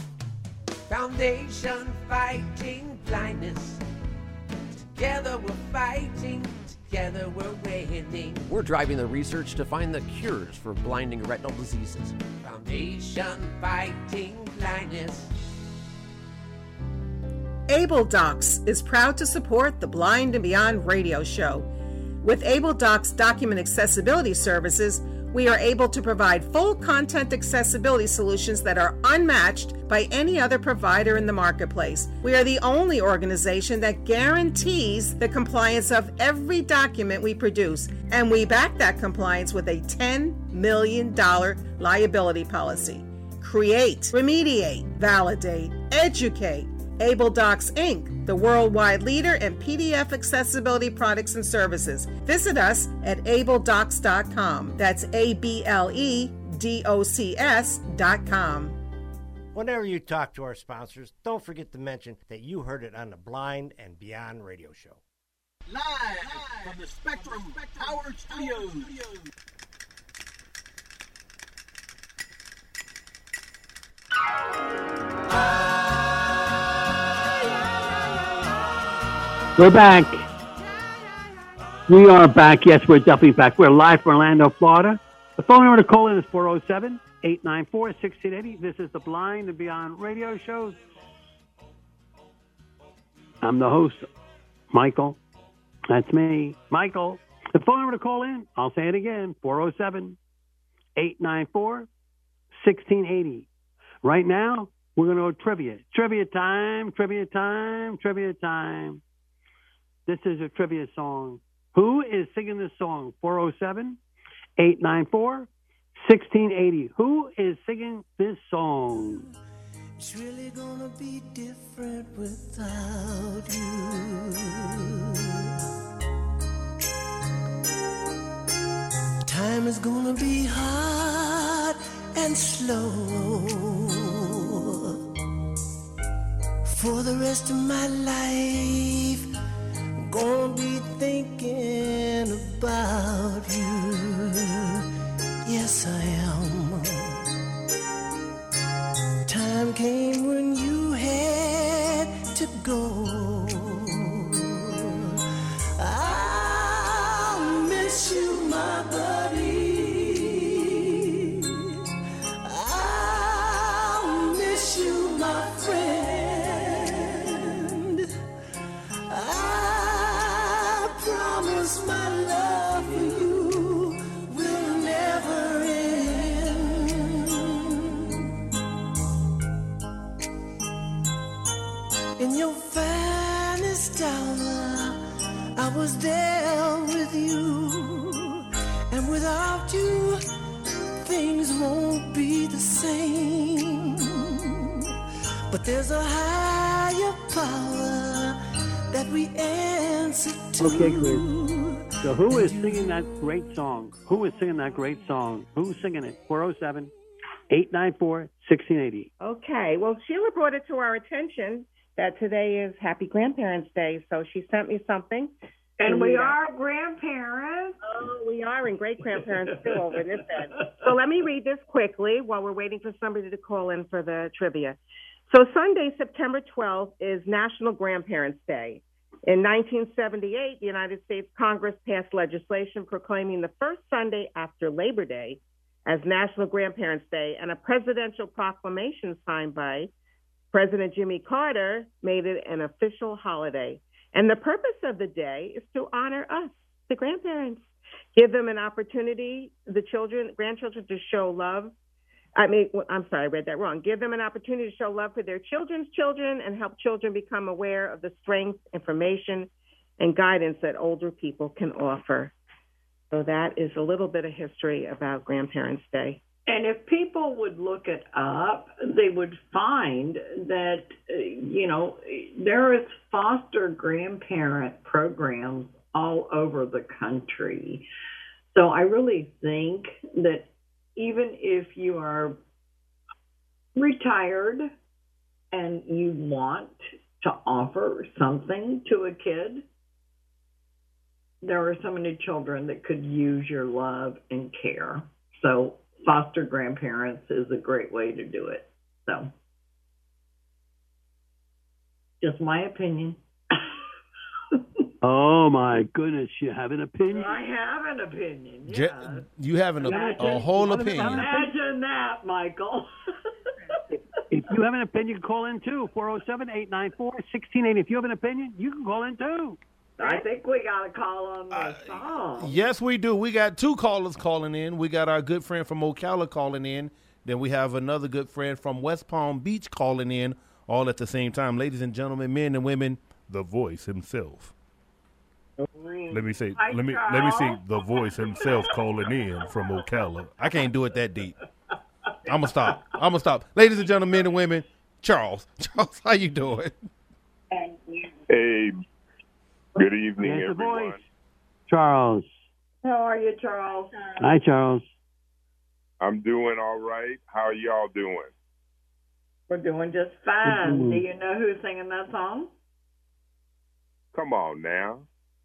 Foundation Fighting Blindness. Together we're fighting. Together we're winning. We're driving the research to find the cures for blinding retinal diseases. Foundation Fighting Blindness. Able Docs is proud to support the Blind and Beyond radio show. With Able Docs document accessibility services, we are able to provide full content accessibility solutions that are unmatched by any other provider in the marketplace. We are the only organization that guarantees the compliance of every document we produce, and we back that compliance with a ten million dollars liability policy. Create, remediate, validate, educate. Able Docs Incorporated, the worldwide leader in P D F accessibility products and services. Visit us at able docs dot com. That's A B L E D O C S dot com. Whenever you talk to our sponsors, don't forget to mention that you heard it on the Blind and Beyond radio show. Live from the Spectrum Power Studios. We're back. We are back. Yes, we're definitely back. We're live from Orlando, Florida. The phone number to call in is four oh seven, eight nine four, one six eight oh. This is the Blind and Beyond radio show. I'm the host, Michael. That's me, Michael. The phone number to call in, I'll say it again, four oh seven, eight nine four, one six eight oh. Right now, we're going to go trivia. Trivia time, trivia time, trivia time. This is a trivia song. Who is singing this song? four oh seven, eight nine four, one six eight oh. Who is singing this song? It's really gonna be different without you. Time is gonna be hard and slow for the rest of my life. I'm gonna be thinking about you. Yes, I am. Time came when you had to go. I'll miss you, my buddy. I'll miss you, my friend. I promise my love for you will never end. In your finest hour, I was there with you, and without you, things won't be the same. But there's a higher power that we answer to. Okay, Chris. So who is singing that great song? Who is singing that great song? Who's singing it? four oh seven, eight nine four, one six eight oh. Okay, well, Sheila brought it to our attention that today is Happy Grandparents' Day, so she sent me something. And we are grandparents. Oh, we are, and great-grandparents too over this end. So let me read this quickly while we're waiting for somebody to call in for the trivia. So Sunday, September twelfth, is National Grandparents' Day. In nineteen seventy-eight, the United States Congress passed legislation proclaiming the first Sunday after Labor Day as National Grandparents' Day, and a presidential proclamation signed by President Jimmy Carter made it an official holiday. And the purpose of the day is to honor us, the grandparents, give them an opportunity, the children, grandchildren, to show love. I mean, I'm sorry, I read that wrong. Give them an opportunity to show love for their children's children and help children become aware of the strength, information, and guidance that older people can offer. So that is a little bit of history about Grandparents' Day. And if people would look it up, they would find that, uh, you know, there is foster grandparent programs all over the country. So I really think that even if you are retired and you want to offer something to a kid, there are so many children that could use your love and care. So foster grandparents is a great way to do it. So, just my opinion. Oh my goodness, you have an opinion? I have an opinion. Yeah. Je- you have an, a, a whole opinion. Imagine that, Michael. If you have an opinion, call in too. four oh seven, eight nine four, one six eight oh. If you have an opinion, you can call in too. I think we got a call on the uh, song. Yes, we do. We got two callers calling in. We got our good friend from Ocala calling in. Then we have another good friend from West Palm Beach calling in, all at the same time. Ladies and gentlemen, men and women, the voice himself. Let me say, Hi, let me Charles. let me see the voice himself calling in from Ocala. I can't do it that deep. I'm gonna stop. I'm gonna stop. Ladies and gentlemen, men and women, Charles. Charles, how you doing? Hey. Good evening, Here's the everyone. voice. Charles. How are you, Charles? Hi, Charles. I'm doing all right. How are y'all doing? We're doing just fine. Do you know who's singing that song? Come on now.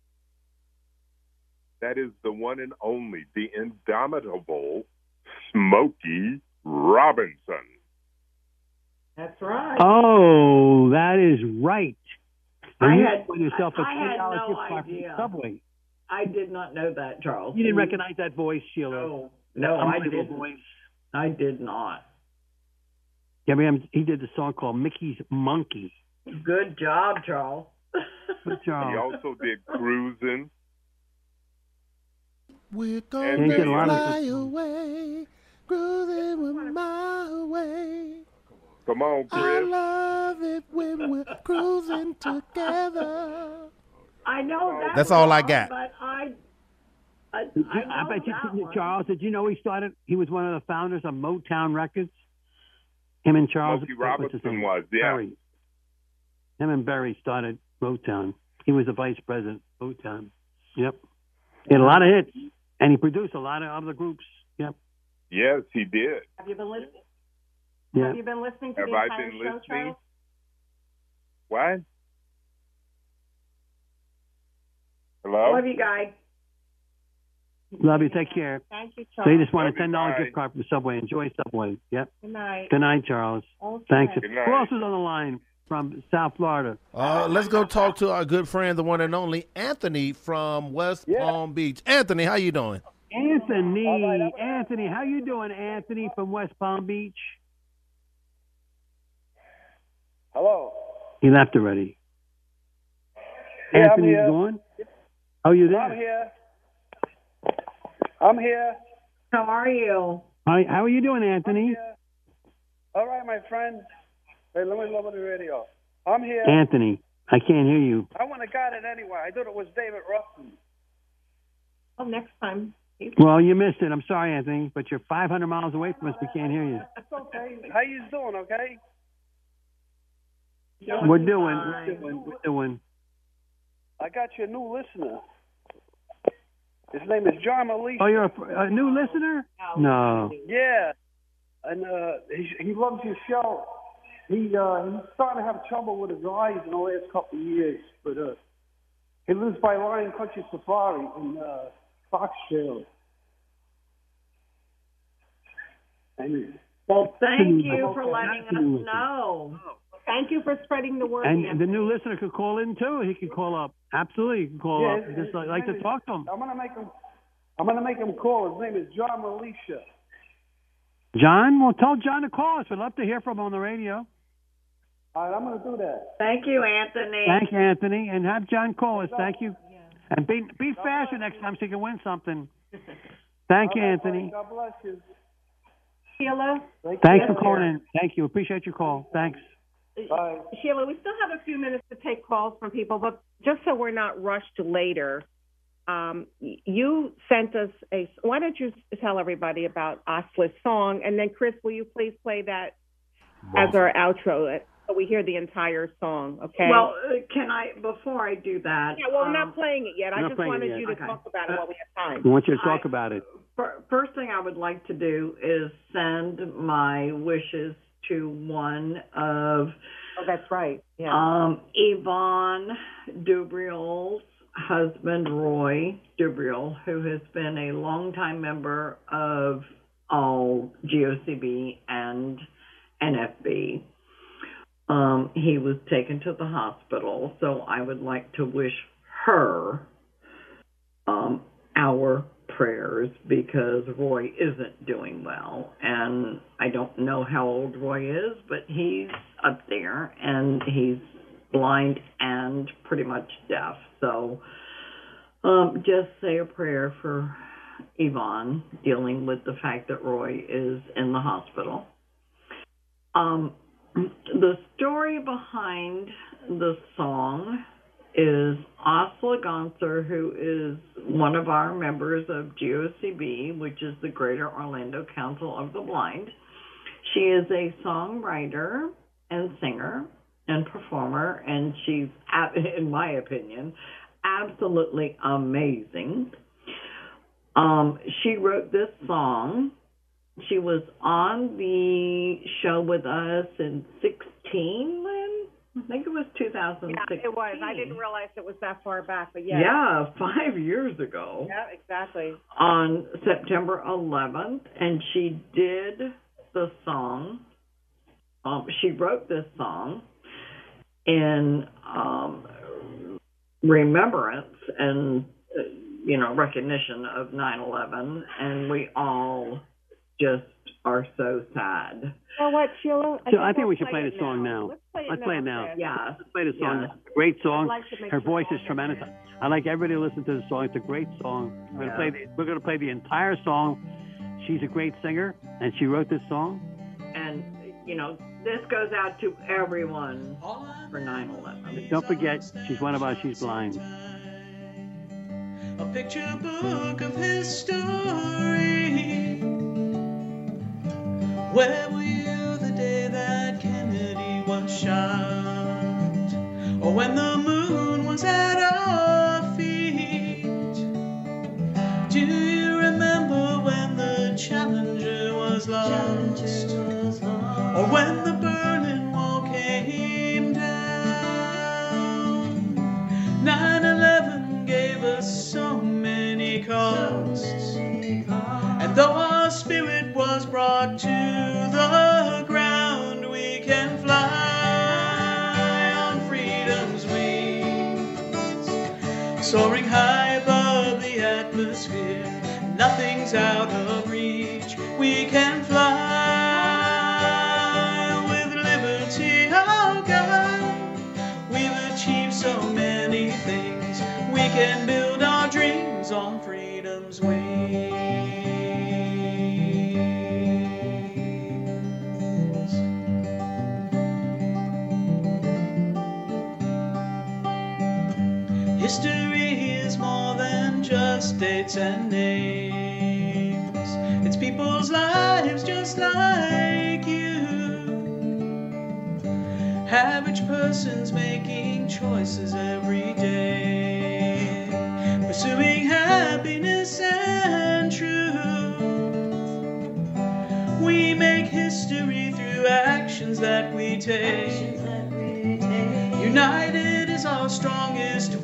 That is the one and only, the indomitable Smokey Robinson. That's right. Oh, that is right. I And you had, won yourself a I had twenty dollars no gift card from idea. Subway. I did not know that, Charles. You didn't recognize that voice, Sheila? No, no, I Unbelievable didn't. voice. I did not. Yeah, man, he did the song called Mickey's Monkey. Good job, Charles. Good job. He also did Cruising. We're And gonna did a lot of fly good- away, cruising with my way. Come on, I Chris. love it when we're cruising together. I know that. That's all I song, got. But I, I, Did you- I, I know bet you, that one. Charles, did you know he started, he was one of the founders of Motown Records? Him and Charles. Smokey what's his Robinson name? was, yeah. Berry. Him and Berry started Motown. He was the vice president of Motown. Yep. He had a lot of hits, and he produced a lot of other groups. Yep. Yes, he did. Have you been listening? Yeah. Have you been listening to Have the I entire been show, listening? Charles? What? Hello? Love you guys. Love you. Take care. Thank you, So Charles. you just want a Love you, ten dollars bye. gift card from Subway. Enjoy Subway. Yep. Good night. Good night, Charles. Okay. Thanks. Good night. Who else is on the line from South Florida? Uh, let's go talk to our good friend, the one and only Anthony from West Palm Beach. Anthony, how you doing? Anthony. Anthony, how you doing, Anthony from West Palm Beach? Hello. He left already. Yeah, Anthony, I'm you here. going? Oh, you there? I'm here. I'm here. How are you? Hi, how are you doing, Anthony? All right, my friend. Hey, let me lower the radio. I'm here. Anthony, I can't hear you. I wouldn't have got it anyway. I thought it was David Ruffin. Oh, next time. Well, you missed it. I'm sorry, Anthony, but you're five hundred miles away from us. We can't hear you. It's okay. How you doing, okay? We're doing, we're doing, we're doing. I got your new listener. His name is John Alicia. Oh, you're a, a new listener? No. Yeah. And uh, he, he loves your show. He uh, he's starting to have trouble with his eyes in the last couple of years. But uh, he lives by Lion Country Safari in uh, Foxfield. And Well, thank you for letting us know. Thank you for spreading the word. And Anthony. the new listener could call in too. He could call up. Absolutely, he can call Yeah, up. his- Just his like, like name to is- talk to him. I'm gonna make him. I'm gonna make him call. His name is John Alicia. John, well, tell John to call us. We'd love to hear from him on the radio. All right, I'm gonna do that. Thank you, Anthony. Thank you, Anthony, and have John call us. Thank you. And be be faster next time so you can win something. Thank you, All right, Anthony. God bless you. Sheila? Thanks for calling in. Thank you. Appreciate your call. Thanks. Bye. Sheila, we still have a few minutes to take calls from people, but just so we're not rushed to later, um, y- you sent us a. Why don't you tell everybody about Asla's song, and then Chris, will you please play that as our outro, so we hear the entire song? Okay. Well, uh, can I, before I do that? yeah. Well, I'm um, not playing it yet. I Not just playing it wanted yet. you to Okay. talk about it while we have time. We want you to talk I- about it. fir- First thing I would like to do is send my wishes to one of Oh, that's right. Yeah. um, Yvonne Dubriel's husband, Roy Dubriel, who has been a longtime member of all G O C B and N F B. Um, he was taken to the hospital, so I would like to wish her um, our prayers because Roy isn't doing well. And I don't know how old Roy is, but he's up there and he's blind and pretty much deaf. So um, just say a prayer for Yvonne dealing with the fact that Roy is in the hospital. Um, the story behind the song is Asla Gonser, who is one of our members of G O C B, which is the Greater Orlando Council of the Blind. She is a songwriter and singer and performer, and she's, in my opinion, absolutely amazing. Um, she wrote this song she was on the show with us in sixteen, Lynn? I think it was two thousand sixteen. Yeah, it was. I didn't realize it was that far back, but yeah. Yeah, five years ago. Yeah, exactly. On September eleventh, and she did the song. Um, she wrote this song in um, remembrance and, uh, you know, recognition of nine eleven, and we all just are so sad. Well, what, Sheila? I so I think we should play, play the song now. now. Let's play it Let's now. Play it now. Yeah. Let's play the song. Yeah. Great song. Like Her voice is tremendous. I like everybody to listen to the song. It's a great song. We're yeah. going to play the, we're going to play the entire song. She's a great singer, and she wrote this song. And, you know, this goes out to everyone for nine eleven. Don't forget, she's one of us. She's blind. A picture book of history. Where were you the day that Kennedy was shot? Or when the moon was at our feet? Do you remember when the Challenger was lost? Or when the Berlin Wall came down? nine eleven gave us so many costs, and though our spirit was brought to the ground, we can fly on freedom's wings, soaring high above the atmosphere. Nothing's out of reach. We can fly with liberty, our guide. We've achieved so many things. We can build our dreams on freedom's wings. History is more than just dates and names. It's people's lives just like you. Average persons making choices every day, pursuing happiness and truth. We make history through actions that we take. United is our strongest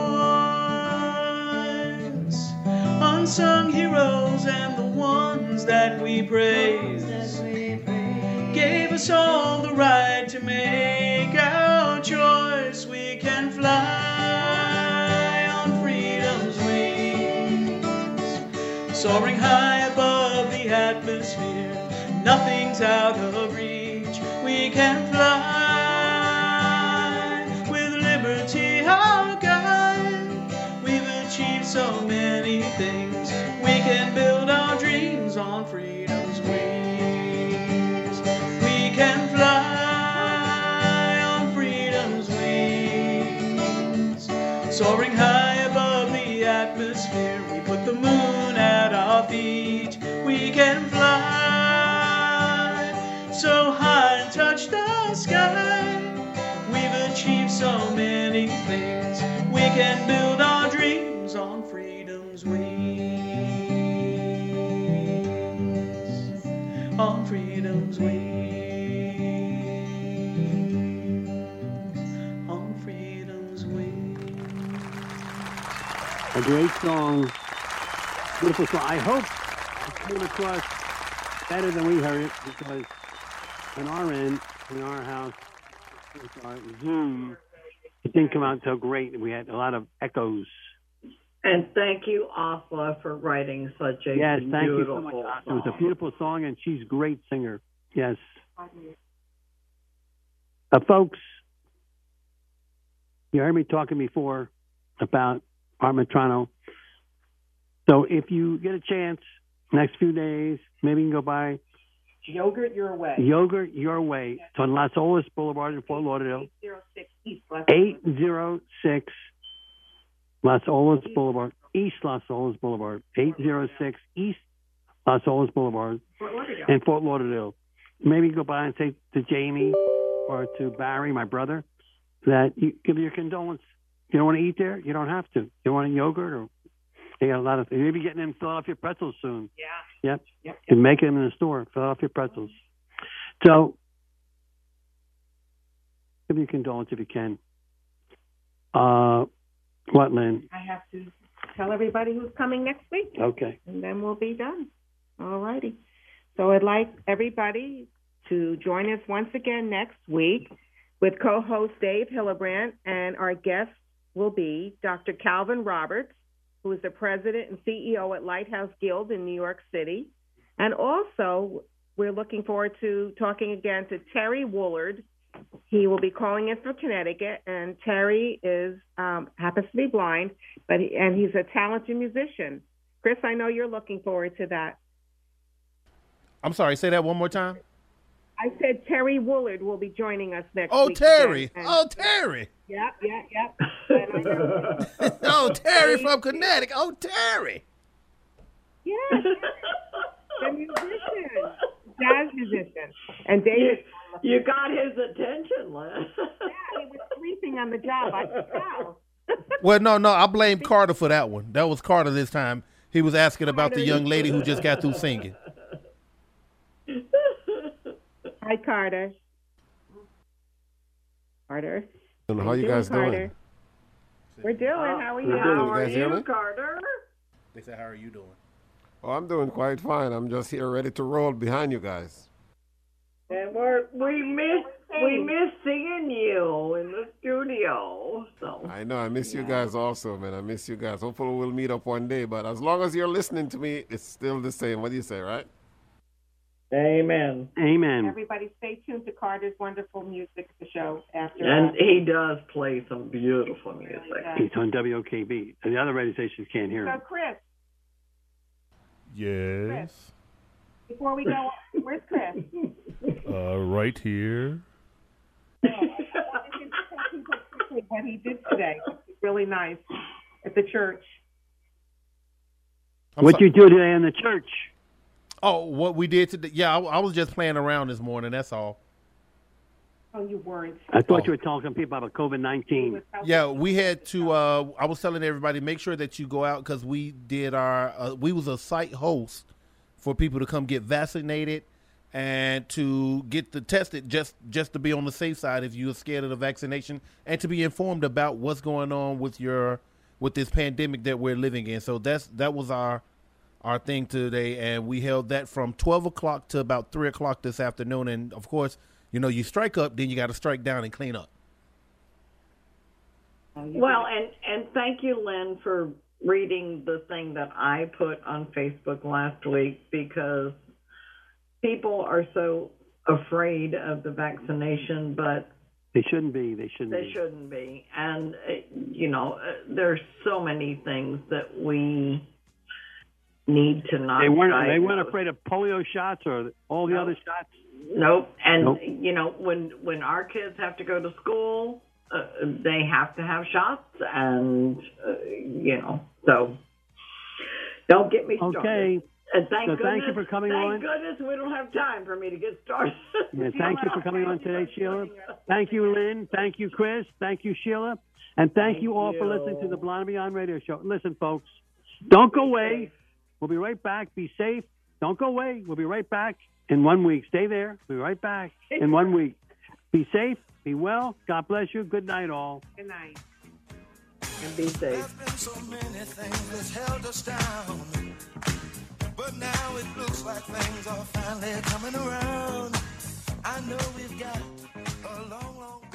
voice. Unsung heroes and the ones that we praise gave us all the right to make our choice. We can fly on freedom's wings, soaring high above the atmosphere. Nothing's out of reach. We can fly with liberty, our guide. We've achieved so many things. We can build our dreams on freedom's wings. We can fly on freedom's wings, soaring high above the atmosphere. We put the moon at our feet. We can fly so high and touch the sky. We've achieved so many things. We can build our dreams on freedom's wings. On freedom's wings. On freedom's wings. A great song. Beautiful song. I hope it came across better than we heard it, because on our end, in our house, with our Zoom, it didn't come out so great. We had a lot of echoes. And thank you, Asla, for writing such a yes, beautiful thank you so much, song. It was a beautiful song, and she's a great singer. Yes. Uh, folks, you heard me talking before about Art Metrano. So if you get a chance, next few days, maybe you can go by Yogurt Your Way. Yogurt Your Way. It's on Las Olas Boulevard in Fort Lauderdale. eight oh six East Las eight oh six Las Olas Boulevard, East Las Olas Boulevard. eight oh six East Las Olas Boulevard Fort Lauderdale. in Fort Lauderdale. Maybe go by and say to Jamie or to Barry, my brother, that you give your condolence. You don't want to eat there? You don't have to. You want a yogurt? Or they got a lot of. You'll be getting them Philadelphia pretzels soon. Yeah. Yep. Yep. You can make them in the store. Philadelphia pretzels. So, give me a condolence if you can. Uh, what, Lynn? I have to tell everybody who's coming next week. Okay. And then we'll be done. All righty. So I'd like everybody to join us once again next week with co-host Dave Hillebrand, and our guest will be Doctor Calvin Roberts, who is the president and C E O at Lighthouse Guild in New York City. And also, we're looking forward to talking again to Terry Woolard. He will be calling in from Connecticut, and Terry is um, happens to be blind, but he, and he's a talented musician. Chris, I know you're looking forward to that. I'm sorry, say that one more time. I said Terry Woolard will be joining us next Oh, week. Terry. again. And- Oh, Terry. Yep, yep, yep. Oh, Terry from Connecticut. Oh, Terry. Yes, the musician, jazz musician. And David. You got his attention, Liz. Yeah, he was sleeping on the job. I could tell. Well, no, no, I blame Carter for that one. That was Carter this time. He was asking about the young lady who just got through singing. Hi, Carter. Carter. How you guys doing? Carter? We're doing. How are you? We're good. How You are guys hear you, me? Carter? They said, how are you doing? Oh, I'm doing quite fine. I'm just here ready to roll behind you guys. And we're, we miss we miss seeing you in the studio. So I know. I miss you guys also, man. I miss you guys. Hopefully we'll meet up one day. But as long as you're listening to me, it's still the same. What do you say, right? Amen. Amen. Everybody stay tuned to Carter's wonderful music the show after. And uh, he does play some beautiful music. He's on W O K B. And the other radio stations can't hear So, him. Chris, Yes. before we go on, where's Chris? Uh, right here. What he did today, which was really nice at the church. What you do today in the church? Oh, what we did today? Yeah, I, I was just playing around this morning. That's all. Oh, you weren't. I thought you were talking to people about COVID nineteen. Yeah, we had to. Uh, I was telling everybody, make sure that you go out because we did our. Uh, we was a site host for people to come get vaccinated and to get the tested, just just to be on the safe side if you're scared of the vaccination, and to be informed about what's going on with your with this pandemic that we're living in. So that's that was our our thing today, and we held that from twelve o'clock to about three o'clock this afternoon. And of course, you know, you strike up, then you got to strike down and clean up. Well, and, and thank you, Lynn, for reading the thing that I put on Facebook last week, because people are so afraid of the vaccination, but They shouldn't be. They shouldn't they be. shouldn't be. And, uh, you know, uh, there's so many things that we need to not They weren't. They diagnose. weren't afraid of polio shots or all the Nope. other shots. Nope. And, Nope. you know, when when our kids have to go to school, uh, they have to have shots. And, uh, you know, so don't get me started. Okay. And thank So goodness, thank you for coming thank on. goodness we don't have time for me to get started. Yeah, thank you for coming on today, Sheila. Thank you, Lynn. Thank you, Chris. Thank you, Sheila. And thank, Thank you all for you. listening to the Blind and Beyond radio show. Listen, folks, don't go away. We'll be right back. Be safe. Don't go away. We'll be right back in one week. Stay there. We'll be right back in one week. Be safe. Be well. God bless you. Good night, all. Good night. And be safe. There's been so many things that's held us down, but now it looks like things are finally coming around. I know we've got a long, long